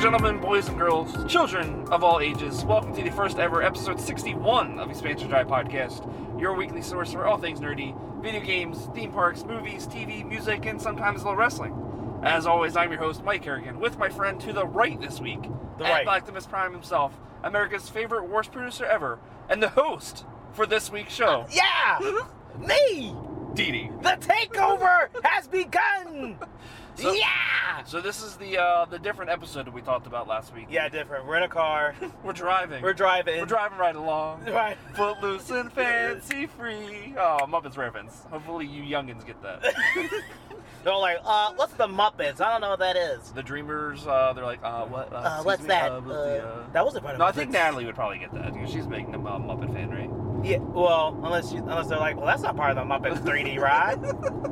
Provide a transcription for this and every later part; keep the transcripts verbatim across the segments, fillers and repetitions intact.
gentlemen, boys and girls, children of all ages, welcome to the first ever episode sixty-one of Expansion Drive Podcast, your weekly source for all things nerdy, video games, theme parks, movies, T V, music, and sometimes a little wrestling. As always, I'm your host, Mike Harrigan, with my friend to the right this week, The at right. Optimus Prime himself, America's favorite worst producer ever, and the host for this week's show. Yeah! Me! Dee Dee. The takeover has begun! So- yeah! So this is the uh, the different episode that we talked about last week. Yeah, different. We're in a car. We're driving. We're driving. We're driving right along. Right. Footloose and fancy free. Oh, Muppets reference. Hopefully you youngins get that. They're like, uh, what's the Muppets? I don't know what that is. The Dreamers, uh, they're like, uh, what? Uh, Uh, excuse what's me, that? Uh, what's Uh, the, uh... That wasn't part of No, Muppets. I think Natalie would probably get that because she's a big uh, Muppet fan, right? Yeah, well, unless you, unless they're like, well, that's not part of the Muppets three D ride.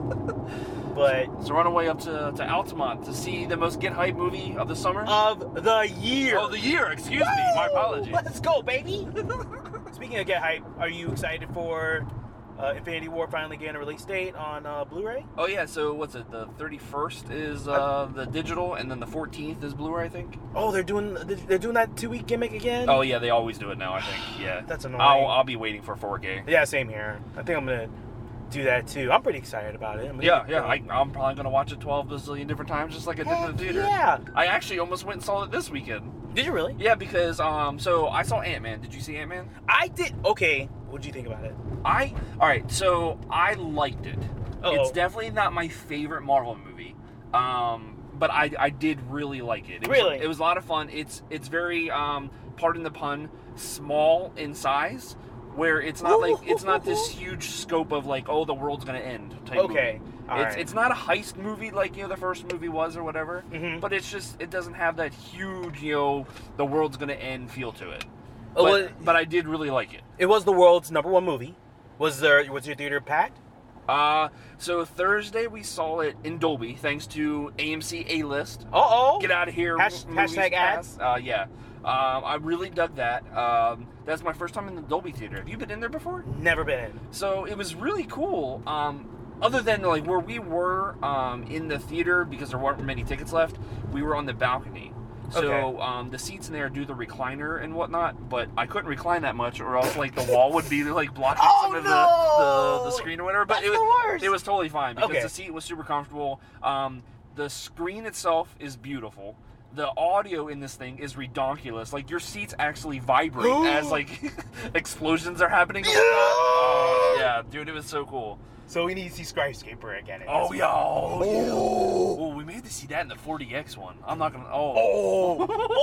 But So we're on our way up to, to Altamont to see the most Get Hype movie of the summer. of the year. oh, the year. Excuse me. My apologies. Let's go, baby. Speaking of Get Hype, are you excited for uh, Infinity War finally getting a release date on uh, Blu-ray? Oh yeah. So what's it? The thirty-first is uh, the digital, and then the fourteenth is Blu-ray, I think. Oh, they're doing they're doing that two-week gimmick again? Oh yeah, they always do it now. I think. Yeah. That's annoying. I'll I'll be waiting for four K. Yeah, same here. I think I'm gonna do that too. I'm pretty excited about it. I'm gonna Yeah, get yeah. going. I, I'm probably gonna watch it twelve bazillion different times, just like I did in the Heck theater. yeah. I actually almost went and saw it this weekend. Did you really? Yeah, because um, so I saw Ant-Man. Did you see Ant-Man? I did. Okay. What did you think about it? I all right. So I liked it. Uh-oh. It's definitely not my favorite Marvel movie. Um, but I I did really like it. It Really? Was, it was a lot of fun. It's it's very um, pardon the pun, small in size. Where it's not like it's not this huge scope of like, oh, the world's gonna end type Okay, movie. all It's right. it's not a heist movie like, you know, the first movie was or whatever. Mhm. But it's just it doesn't have that huge, you know, the world's gonna end feel to it. Oh, But, well, but I did really like it. It was the world's number one movie. Was there? Was your theater packed? Uh so Thursday we saw it in Dolby thanks to A M C A-List. Uh oh. Get out of here. Hash- movies hashtag pass. Uh, yeah. Um, I really dug that. Um, that's my first time in the Dolby Theater. Have you been in there before? Never been in. So it was really cool. Um, other than like where we were um, in the theater because there weren't many tickets left, we were on the balcony. So Okay. um, the seats in there do the recliner and whatnot, but I couldn't recline that much, or else like the wall would be like blocking Oh, some of the, no! the the screen or whatever. But That's it was the worst. it was totally fine because Okay. the seat was super comfortable. Um, the screen itself is beautiful. The audio in this thing is redonkulous. Like your seats actually vibrate Ooh. as like explosions are happening. and Yeah! whatnot. Oh, yeah, dude, it was so cool. So we need to see Skyscraper again. in Oh this yeah, one. oh, yeah. Oh. Oh, we made to see that in the forty X one. I'm not gonna. Oh.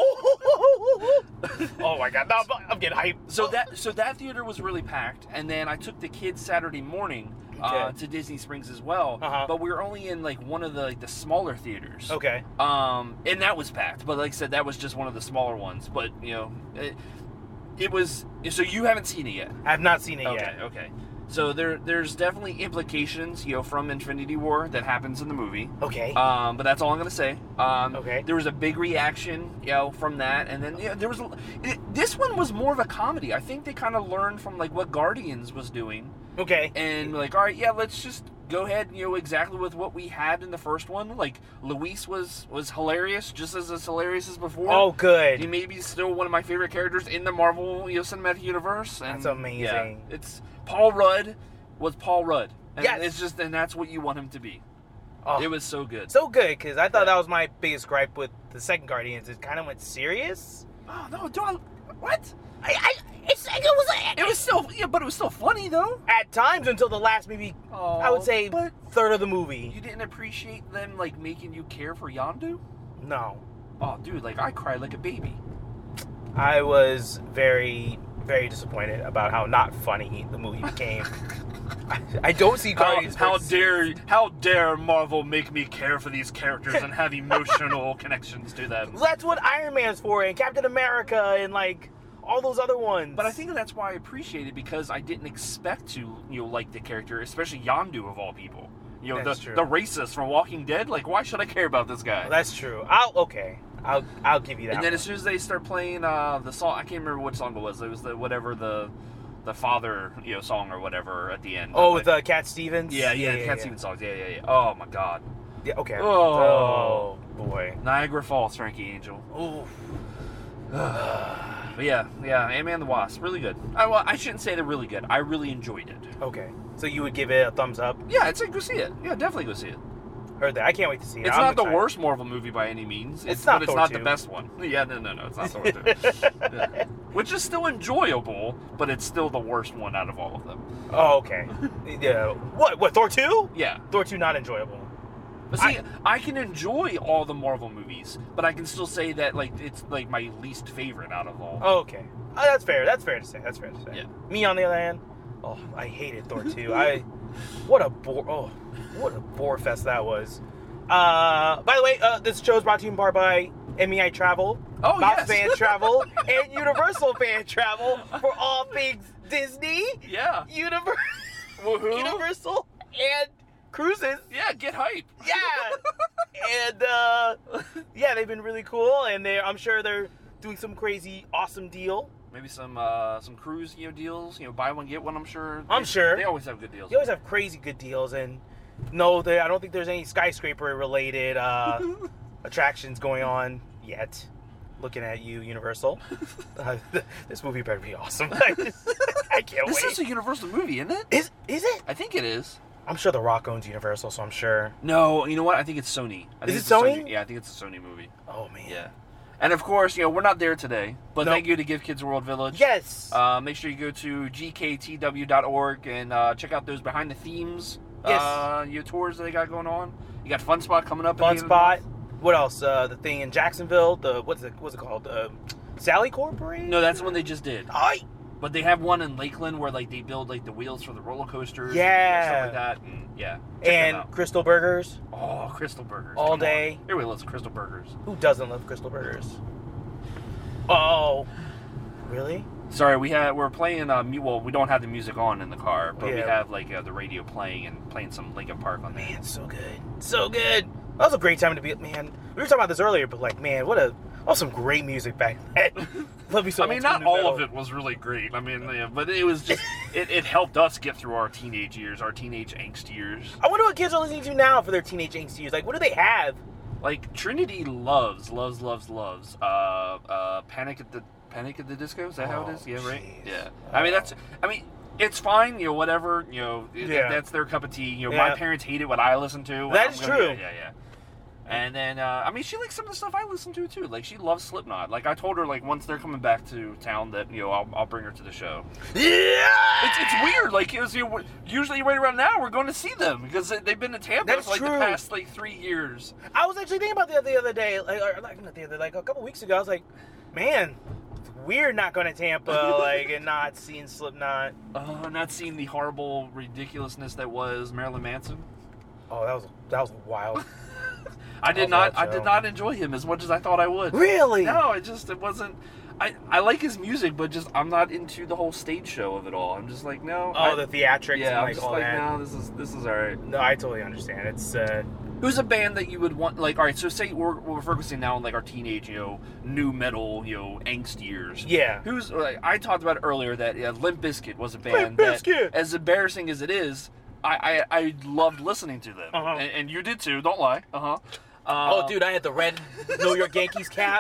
Oh. Oh my god! No, I'm- I'm getting hyped. So that so that theater was really packed, and then I took the kids Saturday morning uh, Okay. to Disney Springs as well. Uh-huh. But we were only in like one of the like, the smaller theaters. Okay. Um, and that was packed. But like I said, that was just one of the smaller ones. But you know, it, it was. So you haven't seen it yet. I have not seen it Okay, yet. okay. So there, there's definitely implications, you know, from Infinity War that happens in the movie. Okay. Um, but that's all I'm gonna say. Um, Okay. There was a big reaction, you know, from that, and then yeah, there was. A, it, this one was more of a comedy. I think they kind of learned from like what Guardians was doing, Okay. and like, all right, yeah, let's just go ahead, you know, exactly with what we had in the first one. Like Luis was was hilarious, just as as hilarious as before. Oh, good. He may be still one of my favorite characters in the Marvel, you know, cinematic universe. And, That's amazing. Yeah, it's Paul Rudd was Paul Rudd. And Yes. it's just, and that's what you want him to be. Oh, It was so good. so good because I thought Yeah. that was my biggest gripe with the second Guardians. It kind of went serious. Oh no, do I? What? I, I, it's, it was It was still, yeah, but it was still funny though. at times until the last maybe Oh, I would say but third of the movie. you didn't appreciate them like making you care for Yondu. No, Oh, dude, like I cried like a baby. I was very very disappointed about how not funny the movie became. I, I don't see How, Guardians. how versus- dare how dare Marvel make me care for these characters and have emotional connections to them? That's what Iron Man's for, and Captain America, and like all those other ones. But I think that's why I appreciate it because I didn't expect to, you know, like the character, especially Yondu of all people. You know, That's the true. the racist from Walking Dead. Like, why should I care about this guy? that's true. I'll okay. I'll I'll give you that. and then one. as soon as they start playing uh, the song, I can't remember what song it was. It was the whatever the the father, you know, song or whatever at the end. oh, But- with uh, Cat Stevens. yeah, yeah, yeah, Cat yeah. Stevens songs. Yeah, yeah, yeah. Oh my god. Yeah, okay. Oh. boy. Niagara Falls, Frankie Angel. Ooh. But yeah, yeah, Ant-Man and the Wasp, really good. I, well, I shouldn't say they're really good. I really enjoyed it. Okay. So you would give it a thumbs up? Yeah, I'd say go see it. Yeah, definitely go see it. Heard that. I can't wait to see it. It's I'm not excited. the worst Marvel movie by any means. It's, It's not but it's Thor not two. the best one. Yeah, no, no, no, it's not Thor two. Yeah. Which is still enjoyable, but it's still the worst one out of all of them. Oh, okay. Yeah. What? What? Thor two? Yeah. Thor two not enjoyable. But see, I- I, can enjoy all the Marvel movies, but I can still say that like it's like my least favorite out of all. Oh, okay. Oh, that's fair. That's fair to say. That's fair to say. Yeah. Me on the other hand, oh, I hated Thor two. I, what a bore. Oh, what a bore fest that was. Uh, by the way, uh, this show is brought to you in part by M E I Travel, Oh, Mouse yes. Fan Travel, and Universal Fan Travel for all things Disney, Yeah. Univer- Woohoo. Universal, and cruises. Yeah, get hype. Yeah, and uh, yeah, they've been really cool, and they I'm sure they're doing some crazy, awesome deal. Maybe some uh, some cruise you know deals. You know, buy one get one. I'm sure. I'm They- sure. they always have good deals. They always have crazy good deals, and no, they, I don't think there's any skyscraper-related uh, attractions going on yet. Looking at you, Universal. Uh, this movie better be awesome. I, just, I can't This wait. is a Universal movie, isn't it? Is is it? I think it is. I'm sure The Rock owns Universal, so I'm sure. No, you know what? I think it's Sony. I think Is it's it a Sony? Yeah, I think it's a Sony movie. Oh man. Yeah. And of course, you know, we're not there today, but Nope. thank you to Give Kids World Village. Yes. Uh, make sure you go to g k t w dot org and uh, check out those behind the themes Yes. uh, your tours that they got going on. You got Fun Spot coming up. at Fun the end of Spot. What else? Uh, the thing in Jacksonville. The what's it? What's it called? Uh, Sally Corporation. the month. No, that's the one they just did. I. But they have one in Lakeland where like they build like the wheels for the roller coasters. Yeah. And stuff like that. And, yeah. Check them And out. Crystal Burgers. Oh, Crystal Burgers. All Come on. day. Everybody loves Crystal Burgers. Who doesn't love Crystal Burgers? Oh. Really? Sorry, we had we're playing. Uh, mu- well, we don't have the music on in the car, but we Yeah. have like uh, the radio playing and playing some Linkin Park on there. Man, so good. So good. That was a great time to be. Man, we were talking about this earlier, but like, man, what a. Oh, some great music back then. Love you so I much. mean, not New all Metal. of it was really great. I mean, yeah, but it was just it, it helped us get through our teenage years, our teenage angst years. I wonder what kids are listening to now for their teenage angst years. Like, what do they have? Like Trinity loves, loves, loves, loves. Uh, uh, Panic at the Panic at the Disco. Is that how it is? Oh, Yeah, right. jeez. Yeah. I mean, that's. I mean. It's fine, you know, whatever, you know, it- Yeah. that's their cup of tea. You know, Yeah. my parents hated what I listened to. That I'm is gonna- true. Yeah, yeah, yeah. And then, uh, I mean, she likes some of the stuff I listen to, too. Like, she loves Slipknot. Like, I told her, like, once they're coming back to town that, you know, I'll, I'll bring her to the show. Yeah. It's, it's weird. Like, it was, you know, usually right around now, we're going to see them because they- they've been in Tampa That's for, like, true. the past, like, three years. I was actually thinking about that the other day, like, or, like not the other, like a couple weeks ago. I was like, man, it's weird not going to Tampa, like, and not seeing Slipknot. Uh, not seeing the horrible ridiculousness that was Marilyn Manson. Oh, that was that was wild. I did Love not. that I show. did not enjoy him as much as I thought I would. Really? No, it just it wasn't. I, I like his music, but just I'm not into the whole stage show of it all. I'm just like no. Oh, I, the theatrics yeah. and I'm like just all like that. no. This is this is alright. No, I totally understand. It's uh, Who's a band that you would want? Like, all right. So say we're, we're focusing now on like our teenage, you know, new metal, you know, angst years. yeah. Who's like I talked about earlier that uh, Limp Bizkit was a Limp band that, Bizkit! as embarrassing as it is, I I, I loved listening to them, Uh-huh. and, and you did too. Don't lie. Uh huh. Uh, Oh, dude, I had the red New York Yankees cap.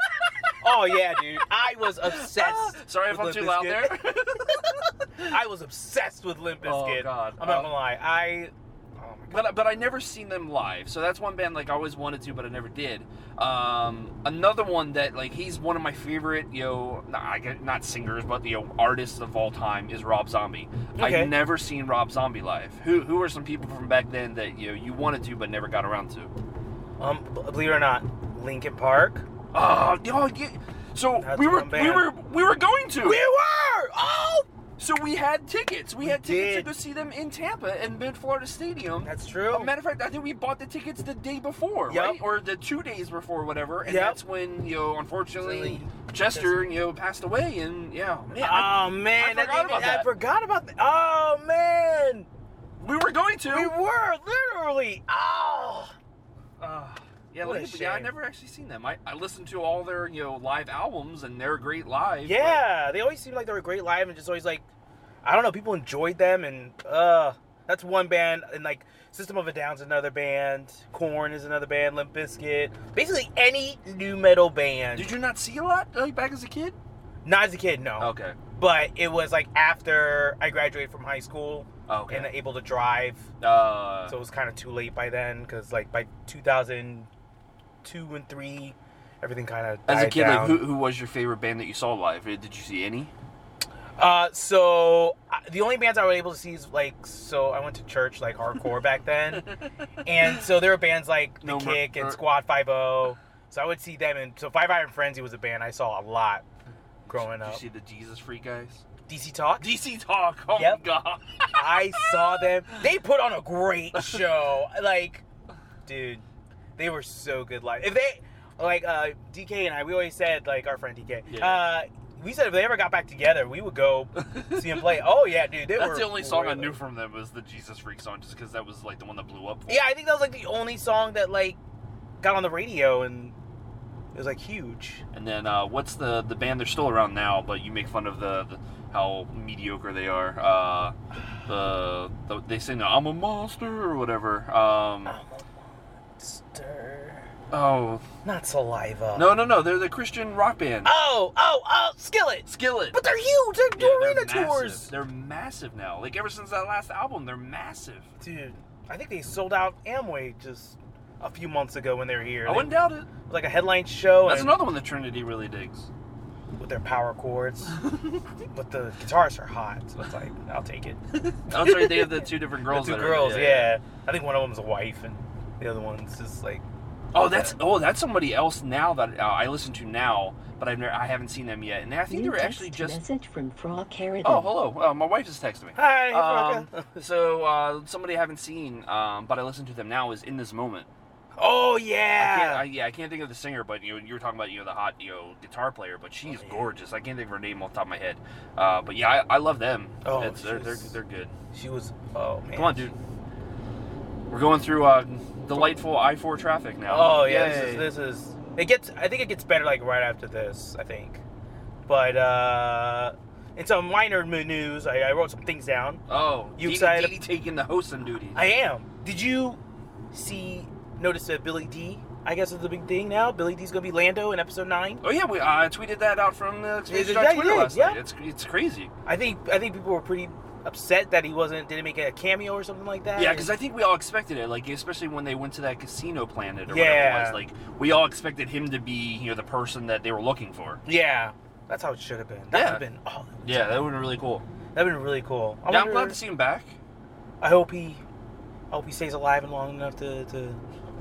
Oh yeah, dude, I was obsessed. Sorry if with I'm too Limp loud Bizkit. there. I was obsessed with Limp Oh, Bizkit. God. I'm not Um, gonna lie. I. Oh my god. But but I never seen them live, so that's one band like I always wanted to, but I never did. Um, another one that like he's one of my favorite, you know, not, I get- not singers, but you know, artists of all time is Rob Zombie. Okay. I've never seen Rob Zombie live. Who who are some people from back then that you know, you wanted to but never got around to? Um, b- believe it or not, Linkin Park. Oh, oh yeah. So That's we were one band. we were we were going to. We were. Oh, So we had tickets. We, We had tickets did. to go see them in Tampa and Mid Florida Stadium. that's true. As a matter of fact, I think we bought the tickets the day before, Yep. right? Or the two days before, whatever. And Yep. that's when, you know, unfortunately, Silly. Chester, you know, passed away. And, yeah, man, I- Oh man, I forgot about I that. forgot about that. Oh man, we were going to. we were literally. Oh. Uh, yeah, What a like, yeah, I shame. never actually seen them. I, I listened to all their, you know, live albums, and they're great live. but- Yeah, they always seemed like they were great live and just always like, I don't know, people enjoyed them and uh, That's one band, and like System of a Down's another band, Korn is another band, Limp Bizkit. Basically any new metal band. Did you not see a lot like back as a kid? Not as a kid, no. Okay. But it was like after I graduated from high school Okay. and able to drive. Uh, So it was kind of too late by then, because like by two thousand two and three, everything kind of died as a kid, down. like who who was your favorite band that you saw live? Did you see any? Uh, so uh, the only bands I was able to see is like, so I went to church like hardcore back then, and so there were bands like The No, Kick mer- and Squad five oh. So I would see them, and so Five Iron Frenzy was a band I saw a lot growing Did up. you see the Jesus Freak guys? D C Talk. D C Talk. Oh Yep. my god. I saw them. They put on a great show. Like, dude, they were so good live. If they, like, uh, D K and I, we always said, like, our friend D K, Yeah. uh, we said if they ever got back together, we would go see them play. Oh, yeah, dude. They That's were the only song I really- knew from them was the Jesus Freak song, just because that was like the one that blew up. For Yeah, I think that was, like, the only song that, like, got on the radio and it was, like, huge. And then uh, what's the the band? They're still around now, but you make fun of the, the how mediocre they are. Uh, the, the they sing the "I'm a monster" or whatever. Um, Monster. oh Not Saliva. no no no, they're the Christian rock band. Oh, oh, oh, Skillet. Skillet. But they're huge. They're Yeah, doing they're arena massive. tours. They're massive now. Like ever since that last album, they're massive. Dude, I think they sold out Amway just a few months ago when they were here. I They- wouldn't doubt it. like a headline show That's and another one that Trinity really digs. with their power chords. But the guitars are hot, so it's like, I'll take it. Oh, sorry, they have the two different girls. the two that are- girls, yeah. I think one of them's a wife and the other one's just like, Oh, that's oh, that's somebody else now that uh, I listen to now, but I've never, I haven't seen them yet, and I think New they were actually text just. message from Frog Carrot. Oh, hello. Uh, my wife just texted me. hi, Um, Frocka. so uh, somebody I haven't seen, um, but I listen to them now is In This Moment. Oh, I can't, yeah. I, yeah, I can't think of the singer, but you know, you were talking about you know the hot you know guitar player, but she's Oh, yeah. gorgeous. I can't think of her name off the top of my head, uh, but yeah, I, I love them. Oh, it's, they're, they're she's- they're good. She was, oh, man. Come on, dude. We're going through uh, delightful I four traffic now. Oh, yeah, Yay. this is, this is, it gets, I think it gets better, like, right after this, I think. But, uh, in some minor mo- news, I, I wrote some things down. Oh, You Dee- excited? Dee taking the hosting duties. I am. Did you see, notice that Billy D, I guess is the big thing now? Billy D's gonna be Lando in episode nine? Oh yeah, we I tweeted that out from the Yeah, Expansion yeah, you Twitter did, last yeah. night. It's it's crazy. I think, I think people were pretty upset that he wasn't, didn't make a cameo or something like that. Yeah, because I think we all expected it, like especially when they went to that casino planet or Yeah. whatever it was. Like we all expected him to be you know the person that they were looking for. Yeah. That's how it should have been. That Yeah. would have been, oh, Yeah, that would have been really cool. that would have been really cool. I yeah, I'm wonder- glad to see him back. I hope he, I hope he stays alive and long enough to, to,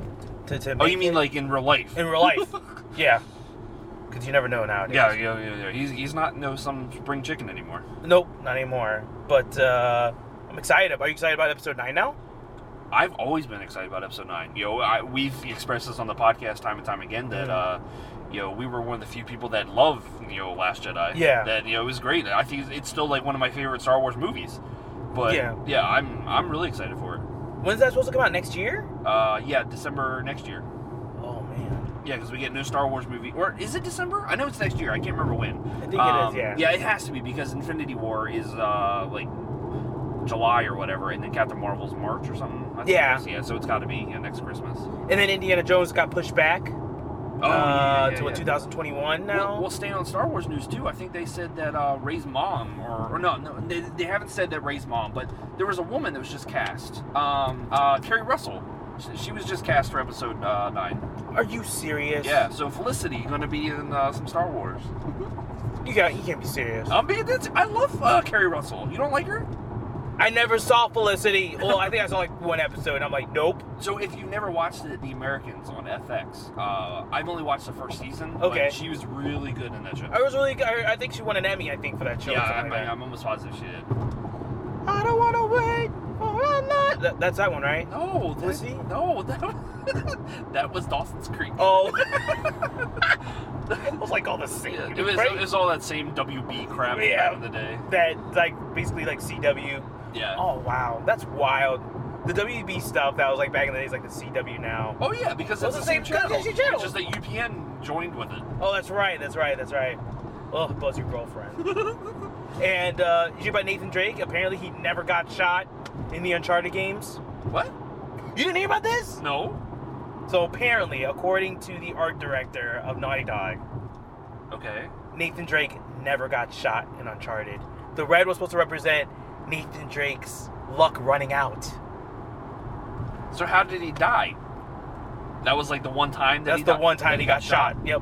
to, to Oh, make you mean it. like in real life? in real life? Yeah. Because you never know nowadays. Yeah, yeah, yeah, yeah. He's he's not no some spring chicken anymore. Nope, not anymore. But uh, I'm excited. Are you excited about episode nine now? I've always been excited about episode nine. You know, I, we've expressed this on the podcast time and time again that, uh, you know, we were one of the few people that love, you know, Last Jedi. Yeah. That, you know, it was great. I think it's still like one of my favorite Star Wars movies. But Yeah. yeah, I'm I'm really excited for it. When's that supposed to come out? Next year? Uh, yeah, December next year. Oh man. Yeah, because we get no Star Wars movie. Or is it December? I know it's next year. I can't remember when. I think it is. Um, Yeah. Yeah, it has to be because Infinity War is uh like July or whatever, and then Captain Marvel's March or something. I think Yeah. it is. Yeah. So it's got to be you know, next Christmas. And then Indiana Jones got pushed back. Oh, uh, yeah, yeah, to what, yeah. twenty twenty-one now. We'll, we'll stay on Star Wars news too. I think they said that uh, Rey's mom, or, or no, no, they, they haven't said that Rey's mom, but there was a woman that was just cast. Um, uh, Kerry Russell. She, she was just cast for episode uh, nine. Are you serious? Yeah. So Felicity going to be in uh, some Star Wars. You got. You can't be serious. I mean, that's, I love uh, Kerry Russell. You don't like her? I never saw Felicity. Well, I think I saw like one episode. And I'm like, nope. So if you've never watched it, The Americans on F X, uh, I've only watched the first season. Okay. But she was really good in that show. I was really. I, I think she won an Emmy. I think for that show. or Yeah, something I'm, like that. I'm almost positive she did. I don't want to wait for a night. That, that's that one, right? No, that, Felicity? no, that, that was Dawson's Creek. Oh. It was like all the same. Yeah, it was, right? it was all that same W B crap Yeah. back in the day. That like basically like C W. Yeah. Oh wow, that's wild. The W B stuff that was like back in the days, like the C W now. Oh yeah, because Well, it's it's the the same same- channel. it's the same channel. It's just that U P N joined with it. Oh, that's right, that's right, that's right. Oh, Buzz your girlfriend. And uh, you hear about Nathan Drake? Apparently, he never got shot in the Uncharted games. What? You didn't hear about this? No. So apparently, according to the art director of Naughty Dog, Okay. Nathan Drake never got shot in Uncharted. The red was supposed to represent Nathan Drake's luck running out. So how did he die? That was like the one time that That's he the di- one time that he got, shot. Yep.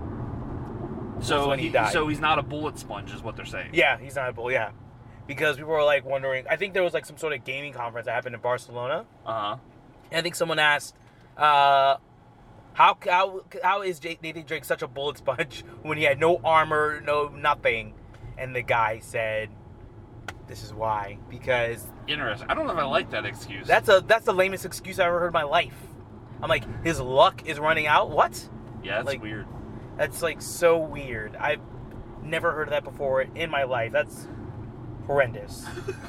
So when he he, died. so he's not a bullet sponge, is what they're saying. Yeah, he's not a bull. Yeah, because people were like wondering. I think there was like some sort of gaming conference that happened in Barcelona. Uh huh. And I think someone asked, uh, "How how how is J- Nathan Drake such a bullet sponge when he had no armor, no nothing?" And the guy said, "This is why. Because Interesting. I don't know if I like that excuse. that's a that's the lamest excuse I ever heard in my life." I'm like, his luck is running out. What? yeah, that's like- weird. That's like so weird. I've never heard of that before in my life. That's horrendous.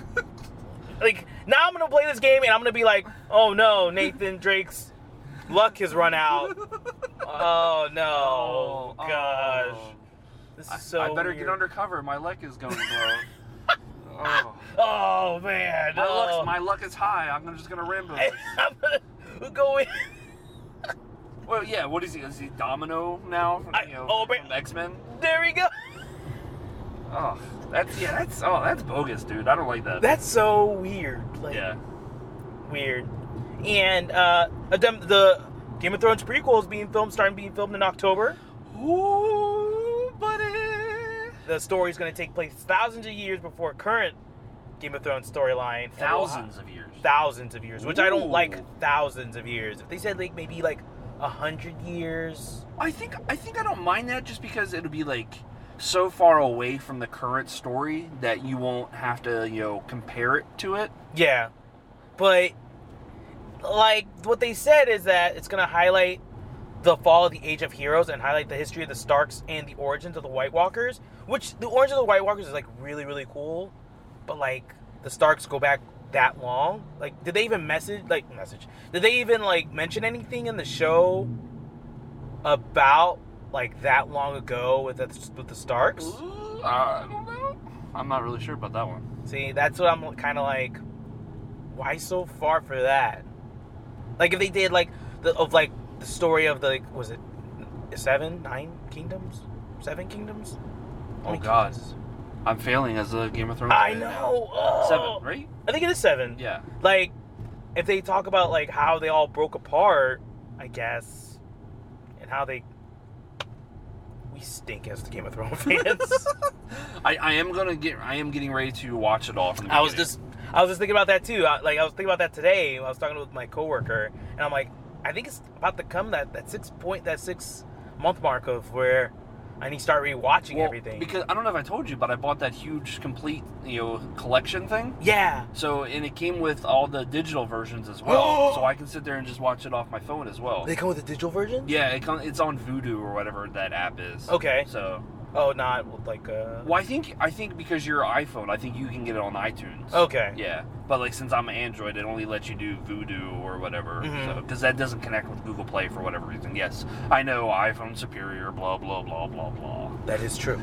Like, now I'm gonna play this game and I'm gonna be like, oh no, Nathan Drake's luck has run out. Oh no, Oh, gosh, oh. this is I, so. I better weird. get undercover. My luck is going low. oh. Oh man, My, oh. luck's, my luck is high. I'm just gonna ramble. I'm gonna go in. Well, yeah. What is he? Is he Domino now? From, I- you know, oh, from man. X Men. There we go. Oh, that's yeah. That's oh, that's bogus, dude. I don't like that. That's so weird. Like, yeah. weird. And uh, a dem- the Game of Thrones prequel is being filmed, starting being filmed in October. Ooh, buddy. The story is going to take place thousands of years before current Game of Thrones storyline. Thousands of years. Thousands of years, which I don't Ooh. like. Thousands of years. If they said like maybe like a hundred years. I think I think I don't mind that just because it'll be like so far away from the current story that you won't have to, you know, compare it to it. Yeah, but like what they said is that it's going to highlight the fall of the Age of Heroes and highlight the history of the Starks and the origins of the White Walkers. Which the origins of the White Walkers is like really really cool, but like the Starks go back that long. Like, did they even message like message? Did they even like mention anything in the show about like that long ago with the with the Starks? Ooh, I don't know. I'm not really sure about that one. See, that's what I'm kind of like. Why so far for that? Like, if they did like the of like the story of the like, was it seven, nine kingdoms, seven kingdoms? How Oh many God, kingdoms? I'm failing as a Game of Thrones. I fan. know. Oh. Seven, right? I think it is seven. Yeah. Like, if they talk about like how they all broke apart, I guess, and how they we stink as the Game of Thrones fans. I, I am gonna get. I am getting ready to watch it all from the I was beginning. just I was just thinking about that too. I, like I was thinking about that today. I was talking with my coworker, and I'm like, I think it's about to come that that six point that six month mark of where I need to start rewatching Well, everything. because I don't know if I told you, but I bought that huge complete, you know, collection thing. Yeah. So, and it came with all the digital versions as well, so I can sit there and just watch it off my phone as well. They come with a digital version? Yeah, it come, it's on Vudu or whatever that app is. Okay. So, Oh, not with like uh well, I think I think because you're iPhone, I think you can get it on iTunes. Okay. Yeah, but like since I'm an Android, it only lets you do Vudu or whatever. Mhm. So, because that doesn't connect with Google Play for whatever reason. Yes, I know iPhone superior. Blah blah blah blah blah. That is true.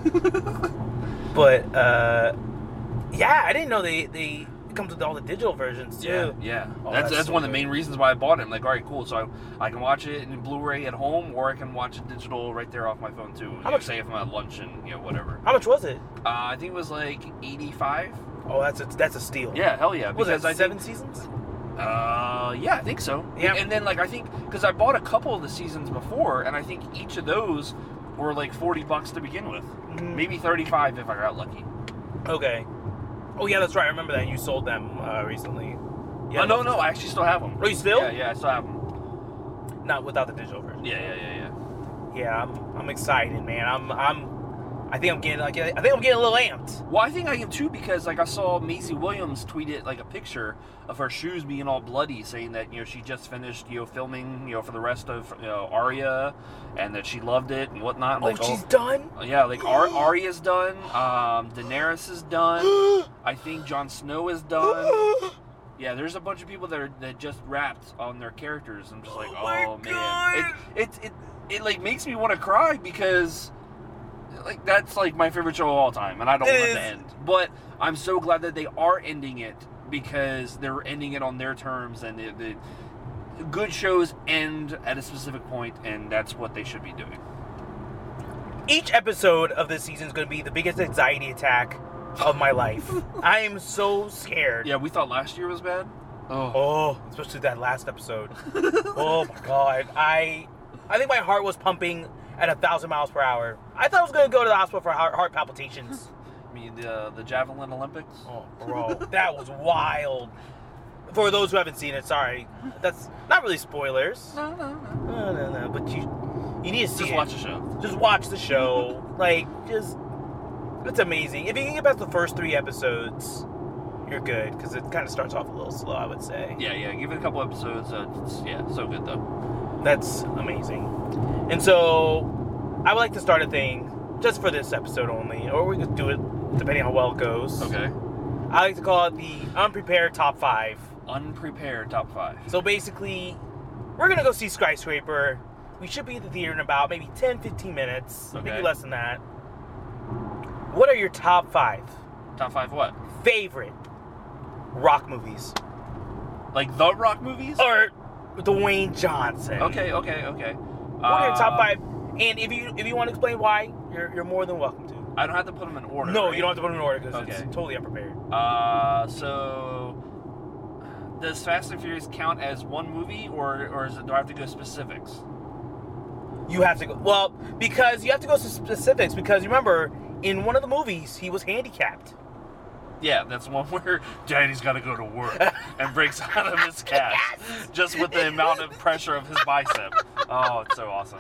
But uh yeah, I didn't know they they it comes with all the digital versions too. Yeah, yeah. Oh, that's that's that's so one of the good. main reasons why I bought it. I'm like, all right, cool. So I, I can watch it in Blu-ray at home, or I can watch it digital right there off my phone too. You know, much- say if I'm at lunch and you know whatever. How much was it? Uh, I think it was like eighty-five. Oh, that's a, that's a steal. Yeah, hell yeah. Was it Because I seven think, seasons? Uh, yeah, I think so. Yeah. And then like I think because I bought a couple of the seasons before, and I think each of those were like forty bucks to begin with, Mhm. maybe thirty-five if I got lucky. Okay. Oh yeah, that's right. I remember that you sold them uh, recently. Yeah. Oh, no, no, I actually still have them. Oh, you still? Yeah, yeah, I still have them. Not without the digital version. Yeah, yeah, yeah, yeah. Yeah, I'm I'm excited, man. I'm I'm I think I'm getting like I think I'm getting a little amped. Well, I think I am too because like I saw Maisie Williams tweet it like a picture of her shoes being all bloody, saying that you know she just finished you know filming you know for the rest of you know Arya, and that she loved it and whatnot. I'm Oh, like, she's done? yeah, like Ar- Arya's done, um, Daenerys is done. I think Jon Snow is done. Yeah, there's a bunch of people that are that just wrapped on their characters. I'm just like, Oh my oh man, God. it it it, it like makes me want to cry because like that's like my favorite show of all time, and I don't It want it is. to end. But I'm so glad that they are ending it because they're ending it on their terms, and the, the good shows end at a specific point, and that's what they should be doing. Each episode of this season is going to be the biggest anxiety attack of my life. I am so scared. Yeah, we thought last year was bad. Oh, Oh, especially that last episode. Oh my god. I I think my heart was pumping at a thousand miles per hour. I thought I was going to go to the hospital for heart, heart palpitations. I mean, the, the Javelin Olympics? Oh, bro. That was wild. For those who haven't seen it, sorry. That's not really spoilers. No, no, no. No, no, no. But you you need to see Just it. watch the show. Just watch the show. Like, just... It's amazing. If you can get past the first three episodes, you're good. Because it kind of starts off a little slow, I would say. Yeah, yeah, give it a couple episodes. Uh, it's, yeah, so good, though. That's amazing. And so, I would like to start a thing just for this episode only. Or we could do it depending on how well it goes. Okay. I like to call it the Unprepared Top five. Unprepared top five. So basically, we're going to go see Skyscraper. We should be at the theater in about maybe ten, fifteen minutes. Okay. Maybe less than that. What are your top five Top five what? favorite rock movies? Like the Rock movies? Or Dwayne Johnson? Okay, okay, okay. What are your top Uh, five? And if you if you want to explain why, you're you're more than welcome to. I don't have to put them in order. No, right? you don't have to put them in order because Okay. it's totally unprepared. Uh, so does Fast and Furious count as one movie, or or is it, do I have to go specifics? You have to go. Well, because you have to go to specifics because remember, in one of the movies, he was handicapped. Yeah, that's one where Daddy's got to go to work and breaks out of his cast just with the amount of pressure of his bicep. Oh, it's so awesome.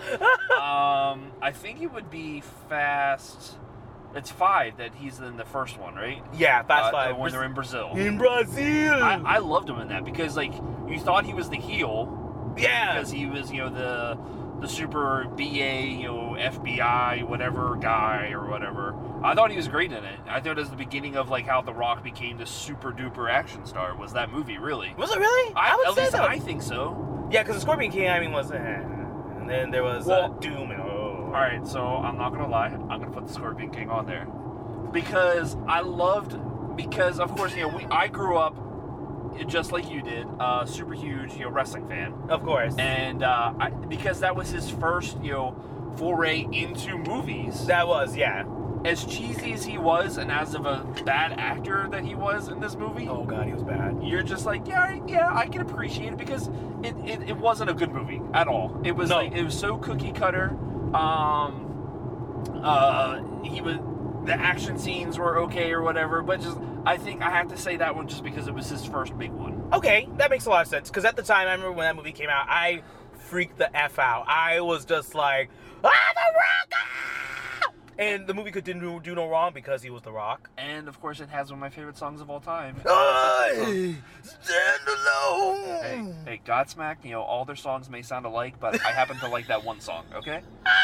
Um, I think it would be Fast. It's five that he's in the first one, right? Yeah, Fast Uh, Five. when they're in Brazil. In Brazil. I, I loved him in that because, like, you thought he was the heel. Yeah. Because he was, you know, the the super B A, you know, F B I, whatever guy or whatever. I thought he was great in it. I thought it was the beginning of, like, how The Rock became the super duper action star. Was that movie, really? Was it really? I, would at say least so. I think so. Yeah, because the Scorpion King, I mean, was, eh. And then there was Well, uh, Doom and oh. All right, so I'm not gonna lie. I'm gonna put the Scorpion King on there because I loved. Because of course, you know, we I grew up just like you did, uh, super huge, you know, wrestling fan. Of course. And uh, I, because that was his first, you know, foray into movies. That was, yeah. As cheesy as he was, and as of a bad actor that he was in this movie, Oh god, he was bad. you're just like, yeah, yeah, I can appreciate it because it, it, it wasn't a good movie at all. It was No. like it was so cookie cutter. Um, uh, he was the action scenes were okay or whatever, but just I think I have to say that one just because it was his first big one. Okay, that makes a lot of sense. Because at the time, I remember when that movie came out, I freaked the F out. I was just like, ah, The Rock! Ah! And the movie could do, do no wrong because he was The Rock. And of course, it has one of my favorite songs of all time. I stand alone. Hey, hey, Godsmack, you know, all their songs may sound alike, but I happen to like that one song, okay?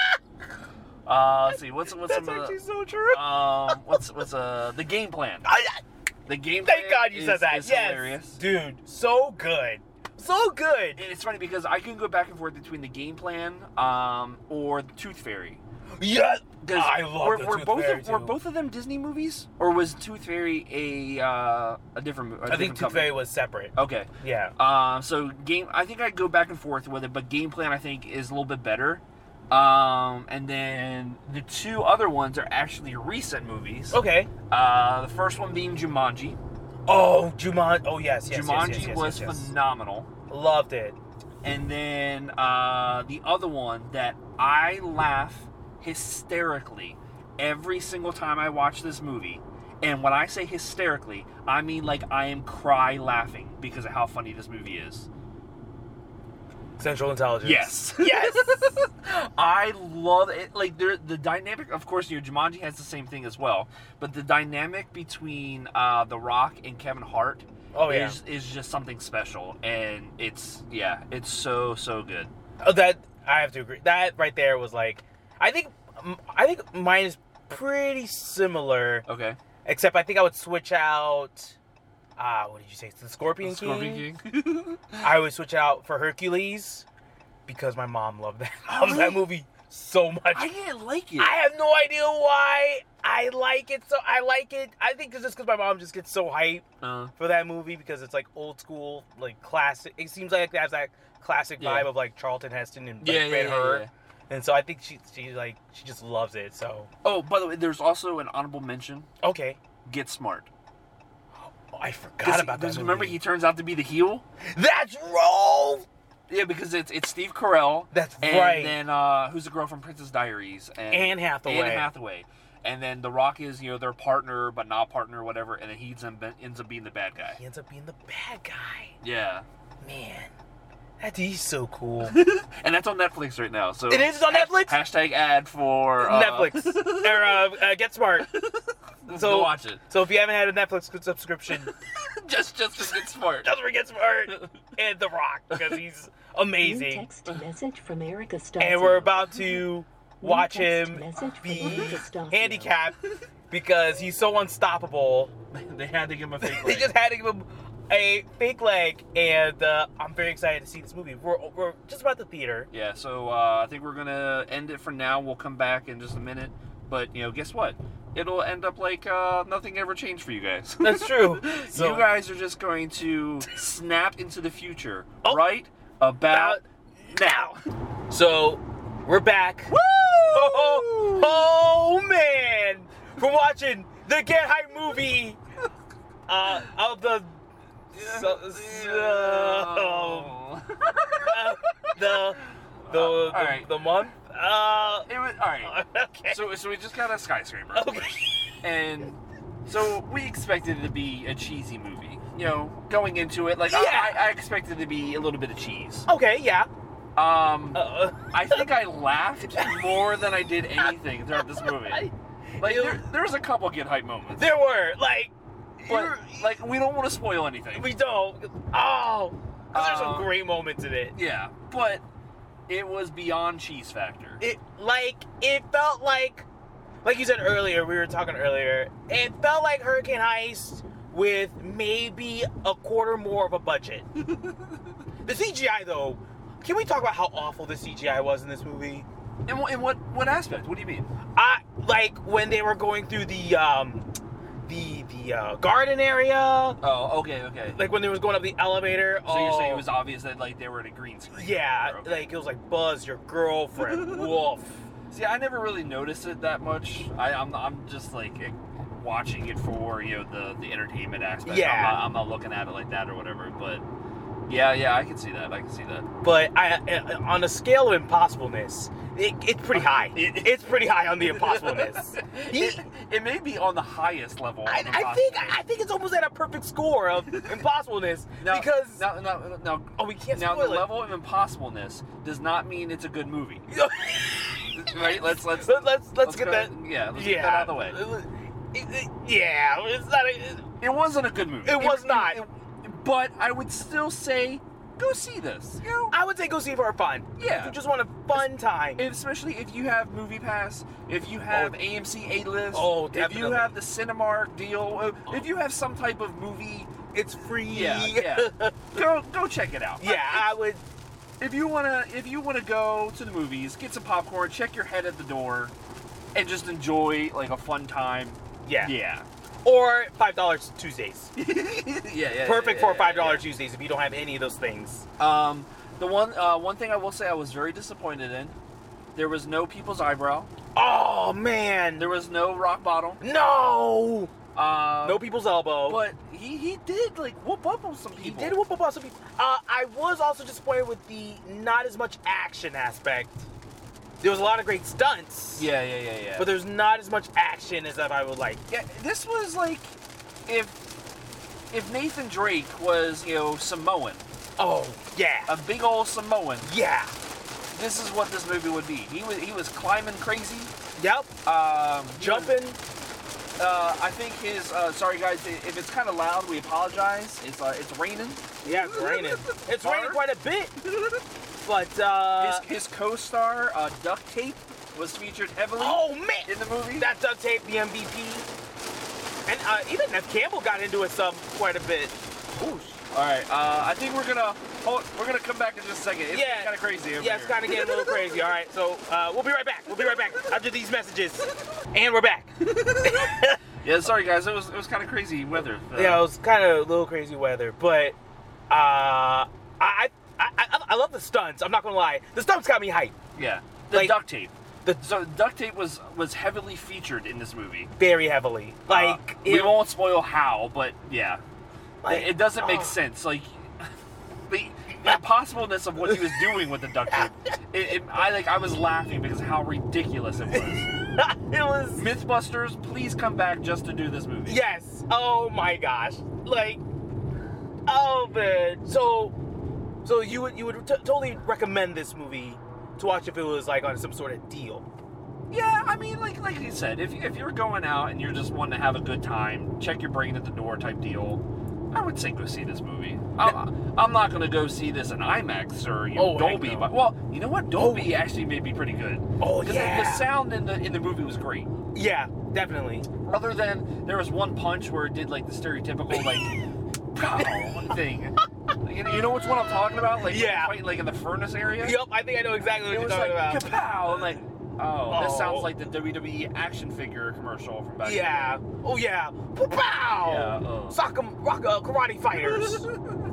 Uh, let's see, what's, what's That's some of actually the, so true. um, what's, what's, uh, the game plan? I, The game plan thank God you is, said that. is Yes. hilarious. Dude, so good. So good. And it's funny because I can go back and forth between the game plan, um, or the Tooth Fairy. Yeah. 'Cause I love were, the were Tooth both Fairy, of, were too. both of them Disney movies, or was Tooth Fairy a uh, a different movie? I think Tooth Fairy was separate. Okay. Yeah. Uh, so game, I think I go back and forth with it, but game plan I think is a little bit better. Um, and then the two other ones are actually recent movies. Okay. Uh, the first one being Jumanji. Oh, Jumanji. Oh, yes, yes, Jumanji yes, yes, yes, was yes, yes. phenomenal. Loved it. And then uh, the other one that I laugh hysterically every single time I watch this movie. And when I say hysterically, I mean like I am cry laughing because of how funny this movie is. Central Intelligence. Yes. Yes. I love it. Like the the dynamic, of course, you know, Jumanji has the same thing as well. But the dynamic between uh, The Rock and Kevin Hart Oh, yeah. is is just something special, and it's yeah, it's so so good. Oh, that I have to agree. That right there was like, I think, I think mine is pretty similar. Okay. Except I think I would switch out. Ah, what did you say? The Scorpion, The Scorpion King. King. I would switch out for Hercules because my mom loved that. Oh, Loved that really? movie so much. I didn't like it. I have no idea why. I I like it so. I like it. I think it's just because my mom just gets so hyped Uh, for that movie because it's like old school, like classic. It seems like it has that classic Yeah. vibe of like Charlton Heston and Yeah, like, yeah, Ben yeah, Hur. yeah. And so I think she she like she just loves it. So oh, by the way, there's also an honorable mention. okay, Get Smart. oh, I forgot about that. Because Movie. remember, he turns out to be the heel. That's wrong. Yeah, because it's it's Steve Carell. That's and right. then uh, who's the girl from Princess Diaries? And Anne Hathaway. Anne Hathaway. And then The Rock is, you know, their partner, but not partner, whatever. And then he ends up, ends up being the bad guy. He ends up being the bad guy. Yeah. Man, that he's so cool. And that's on Netflix right now. So It is on ha- Netflix? Hashtag ad for uh, Netflix or uh, uh, Get Smart. So So watch it. So if you haven't had a Netflix subscription, just just to get smart. just for Get Smart and The Rock because he's New amazing. text message from Erica Stasio. And we're about to watch text him message from be Erica Stasio. handicapped because he's so unstoppable. They had to give him a fake They leg. just had to give him a fake leg, and uh, I'm very excited to see this movie. We're, we're just about the theater. Yeah, so uh, I think we're gonna end it for now. We'll come back in just a minute. But you know, guess what? It'll end up like uh, nothing ever changed for you guys. That's true. So you guys are just going to snap into the future, Oh. right about now. So we're back. Woo! Oh, oh man! We're watching the Get Hype movie uh, of the so, so, uh, the the all the, right. the month. Uh, It was all right. okay. So, so we just got a skyscraper, okay. and so we expected it to be a cheesy movie. You know, going into it, like Yeah. I, I expected it to be a little bit of cheese. Okay. Yeah. Um, Uh, I think I laughed more than I did anything throughout this movie. Like there, there was a couple get hype moments, there were like, but you're- like we don't want to spoil anything. we don't. Oh, 'cause there's some Um, great moments in it. Yeah, but it was beyond cheese factor. It like it felt like, like you said earlier. We were talking earlier. It felt like Hurricane Heist with maybe a quarter more of a budget. The C G I though. Can we talk about how awful the C G I was in this movie? In, wh- in what what aspect? What do you mean? I like when they were going through the um the the uh, garden area, Oh, okay, okay. like when they was going up the elevator. So you're saying oh, it was obvious that like they were in a green screen? yeah, Okay. like it was like Buzz, your girlfriend, Wolf. See, I never really noticed it that much. I, I'm I'm just like eh, watching it for you know the the entertainment aspect. Yeah. I'm not, I'm not looking at it like that or whatever. But yeah, yeah, I can see that. I can see that. But I, I on a scale of impossibleness, it, it's pretty high. It- it's pretty high on the impossibleness. He- it, it may be on the highest level. I, of I think impossibility. I think it's almost at a perfect score of impossibleness Now, because now, now, now, oh we can't now spoil the it. level of impossibleness does not mean it's a good movie, right? Let's let's Let, let's let's, let's get go- that yeah, let's yeah get that out of the way. It- it- yeah, it's not. A, It wasn't a good movie. It was not. but I would still say, go see this. You know, I would say go see it for fun. Yeah. If you just want a fun time. and especially if you have Movie Pass, if you have Oh. A M C A-List, Oh, if you definitely. have the Cinemark deal, uh, if you have some type of movie, It's free. yeah, yeah, go go check it out. yeah, I would. If you wanna, if you wanna go to the movies, get some popcorn, check your head at the door, and just enjoy like a fun time. Yeah. Yeah, Or five dollars Tuesdays. yeah, yeah. Perfect yeah, for yeah, five dollars yeah. Tuesdays if you don't have any of those things. Um, the one uh, one thing I will say I was very disappointed in, there was no People's Eyebrow, Oh man. there was no Rock Bottom, No. uh, No people's elbow. but he he did like whoop up on some he people. did whoop up on some people. Uh, I was also disappointed with the not as much action aspect. There was a lot of great stunts. Yeah, yeah, yeah, yeah. But there's not as much action as I would like. yeah, this was like if if Nathan Drake was you know Samoan, Oh yeah. a big old Samoan. yeah. This is what this movie would be. He was he was climbing crazy, Yep. um, he was- Jumping. uh, I think his. Uh, sorry guys, i- if it's kind of loud, we apologize. It's uh, it's raining. Yeah, it's raining. It's Hard. raining quite a bit. But uh. His his co-star uh, Duct Tape was featured heavily oh man. in the movie. That duct tape, the M V P. And uh, even Nev Campbell got into it some quite a bit. Whoosh. All right, uh, I think we're gonna hold, we're gonna come back in just a second. It's Yeah. kind of crazy. Over Yeah, it's here. kind of getting a little crazy. All right, so uh, we'll be right back. We'll be right back after these messages. And we're back. Yeah, sorry guys, it was it was kind of crazy weather. Uh, Yeah, it was kind of a little crazy weather, but uh, I, I I I love the stunts. I'm not gonna lie, the stunts got me hyped. yeah. The Like- duct tape. The So duct tape was was heavily featured in this movie. very heavily. Like Uh, we it, won't spoil how, but yeah, like, it, it doesn't make oh. sense. Like the, the impossibleness of what he was doing with the duct tape. It, it, I like I was laughing because of how ridiculous it was. It was Mythbusters, please come back just to do this movie. yes. Oh my gosh. Like, oh man. So, so you would you would t- totally recommend this movie to watch if it was like on some sort of deal. Yeah, I mean, like like you said, if if you're going out and you're just wanting to have a good time, check your brain at the door type deal, I would say go see this movie. I'm, I'm not gonna go see this in IMAX or you know, Oh, heck Dolby, no. but well, you know what? Dolby actually may be pretty good. Oh, Because yeah. the sound in the in the movie was great. Yeah, definitely. Other than there was one punch where it did like the stereotypical like pow thing. You know, you know which one I'm talking about? Like when Yeah. they're fighting like in the furnace area. Yep, I think I know exactly what It you're was talking like about. kapow! I'm like, oh, this Oh. sounds like the W W E action figure commercial from back. in the Yeah. day. Oh yeah. Pow! Yeah, uh. Sock 'em, rock, uh, karate fighters.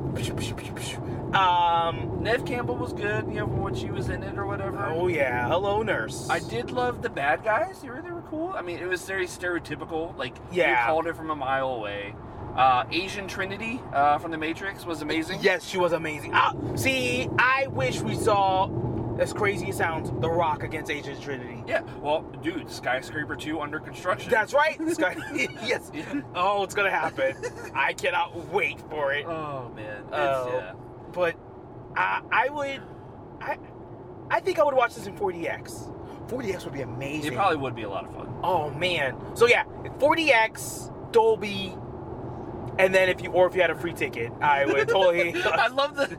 um. Neve Campbell was good, you know, for when she was in it or whatever. Oh yeah. Hello, nurse. I did love the bad guys. You know, they were cool. I mean, it was very stereotypical. Like, Yeah. you called it from a mile away. Uh, Asian Trinity uh, from The Matrix was amazing. Yes, she was amazing. Ah, see, I wish we saw, as crazy as it sounds, The Rock against Agent Trinity. Yeah. Well, dude, Skyscraper two under construction. That's right. Sky- yes. Yeah. Oh, it's gonna happen. I cannot wait for it. Oh man. It's, Oh. yeah. But I, I would, I, I think I would watch this in four D X. four D X would be amazing. It probably would be a lot of fun. Oh man. So yeah, four D X, Dolby, and then if you or if you had a free ticket, I would totally. I love the,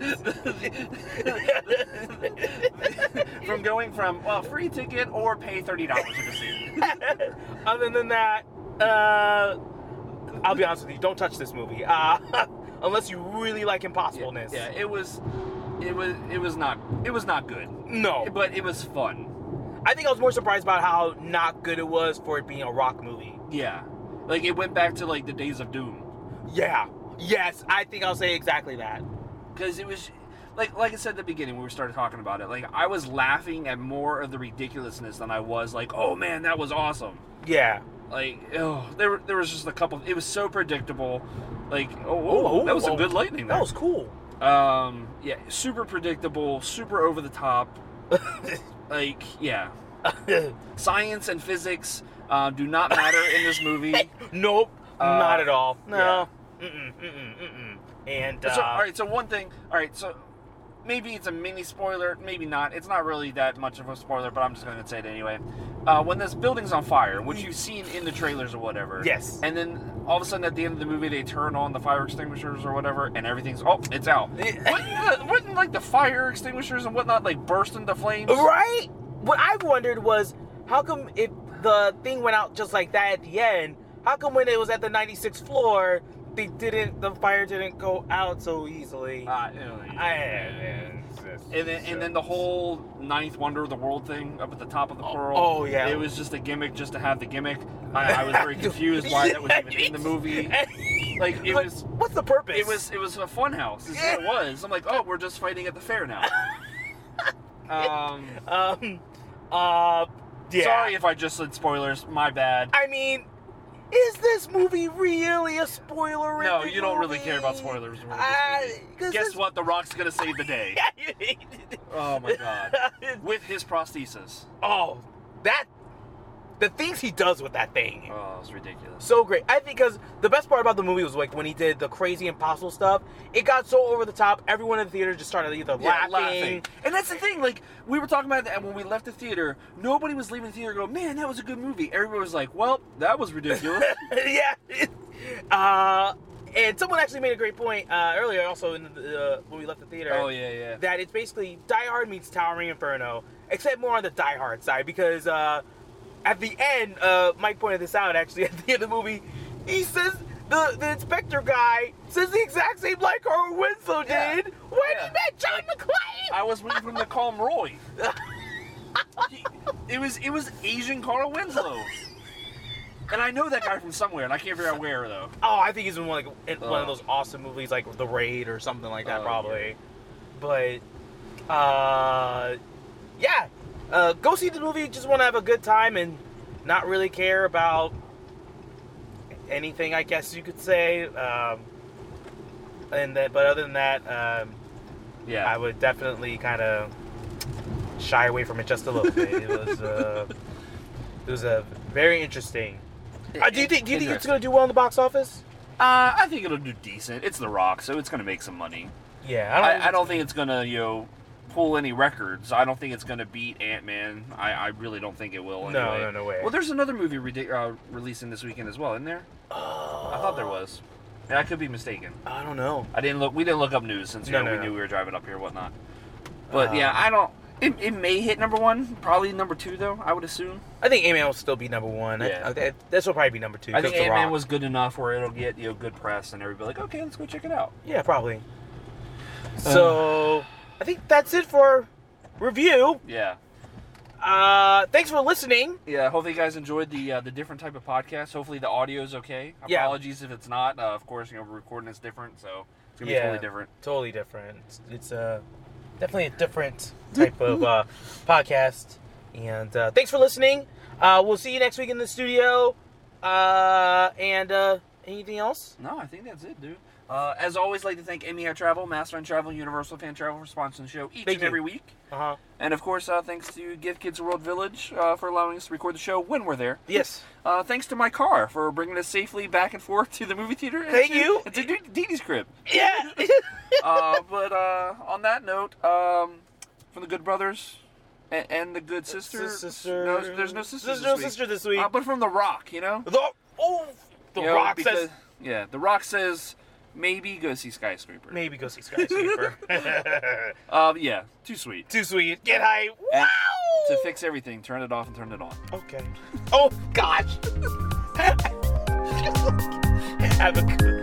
the- from going from well free ticket or pay thirty dollars to see it. Other than that, uh, I'll be honest with you. Don't touch this movie, uh, unless you really like impossibleness. Yeah, it was, it was, it was not, it was not good, No, but it was fun. I think I was more surprised about how not good it was for it being a rock movie. Yeah, like it went back to like the days of Doom, Yeah. Yes, I think I'll say exactly that. because it was. Like, like I said at the beginning when we started talking about it, like I was laughing at more of the ridiculousness than I was like, oh man, that was awesome. Yeah. Like, oh, there, there was just a couple. It was so predictable. Like, oh, oh, that was some oh, good lightning there. That was cool. Um, yeah, super predictable, super over the top. Like, yeah, science and physics uh, do not matter in this movie. Nope, Uh, not at all. No. yeah. Mm-mm, mm-mm, mm-mm. And uh, So, all right, so one thing. All right, so maybe it's a mini spoiler, maybe not. It's not really that much of a spoiler, but I'm just going to say it anyway. Uh, when this building's on fire, which you've seen in the trailers or whatever. Yes. And then all of a sudden at the end of the movie, they turn on the fire extinguishers or whatever, and everything's oh, it's out. wouldn't, the, wouldn't like the fire extinguishers and whatnot like burst into flames? right? What I wondered was, how come if the thing went out just like that at the end, how come when it was at the ninety-sixth floor, they didn't, the fire didn't go out so easily? Uh, you know, I, And then, and then the whole ninth wonder of the world thing up at the top of the pearl. oh, yeah. It was just a gimmick just to have the gimmick. I, I was very confused why that was even in the movie. Like it Like, was, what's the purpose? it was, it was a fun house. Is what it was. I'm like, oh, we're just fighting at the fair now. Um, Um, uh, yeah. sorry if I just said spoilers. My bad. I mean, is this movie really a spoiler? No, you don't really care about spoilers. with this I- movie. 'cause Guess this- what? The Rock's gonna save the day. Oh my god. With his prosthesis. Oh, that the things he does with that thing. Oh, it's ridiculous. So great. I think because the best part about the movie was like when he did the crazy impossible stuff. It got so over the top. Everyone in the theater just started either Yeah, laughing. And that's the thing, like, we were talking about that, and when we left the theater, nobody was leaving the theater going, man, that was a good movie. Everybody was like, well, that was ridiculous. yeah. Uh, and someone actually made a great point uh, earlier, also in the, uh, when we left the theater. Oh, yeah, yeah. That it's basically Die Hard meets Towering Inferno, except more on the Die Hard side because uh, at the end, uh, Mike pointed this out actually at the end of the movie. He says the the inspector guy says the exact same like Carl Winslow Yeah. did when Yeah. he met John McClane. I was waiting for him to call him Roy. He- it was it was Asian Carl Winslow. And I know that guy from somewhere, and I can't figure out where though. Oh, I think he's in one like in one Oh. of those awesome movies like The Raid or something like that, Oh, probably. But, uh, yeah, uh, go see the movie. Just want to have a good time and not really care about anything, I guess you could say. Um, and that, but other than that, um, Yeah. I would definitely kind of shy away from it just a little bit. It was, uh, it was a very interesting. Uh, do you think? Do you think it's going to do well in the box office? Uh, I think it'll do decent. It's The Rock, so it's going to make some money. Yeah, I don't, I, I don't think it's going to, you know, pull any records. I don't think it's going to beat Ant-Man. I, I really don't think it will. No, Anyway. no, no way. Well, there's another movie re- uh, releasing this weekend as well, isn't there? Oh, I thought there was. Yeah, I could be mistaken. I don't know. I didn't look. We didn't look up news since you No, know, no, we no. knew we were driving up here and whatnot. But Um, yeah, I don't. It, it may hit number one. Probably number two though. I would assume. I think Ant-Man will still be number one. Yeah. I, I, this will probably be number two. I think 'cause The Ant-Man Rock. was good enough where it'll get you know good press and everybody like, okay, let's go check it out. Yeah, probably. So, I think that's it for review. Yeah. Uh, thanks for listening. Yeah, hopefully you guys enjoyed the uh, the different type of podcast. Hopefully the audio is okay. Yeah. Apologies if it's not. Uh, of course, you know, recording is different, so it's gonna be Yeah. totally different. Totally different. It's, it's uh, definitely a different type of uh, podcast. And uh, thanks for listening. Uh, we'll see you next week in the studio. Uh, and uh, anything else? No, I think that's it, dude. Uh, as always, like to thank M E I Travel, Master on Travel, Universal Fan Travel for sponsoring the show each Thank and you. every week. Uh huh. And of course, uh, thanks to Give Kids a World Village uh, for allowing us to record the show when we're there. Yes. Uh, thanks to my car for bringing us safely back and forth to the movie theater. and Thank to- you. and to Dee Dee's crib. Yeah. uh, but uh, on that note, um, from the Good Brothers and, and the Good Sister. Sister. No, there's no sister. There's this no week. sister this week. Uh, but from The Rock, you know. the, oh, the You know, Rock because- says Yeah, The Rock says maybe go see Skyscraper. maybe go see Skyscraper. Uh, yeah, too sweet. Too sweet. Get high. And Wow. to fix everything, turn it off and turn it on. Okay. Oh gosh. Have a good.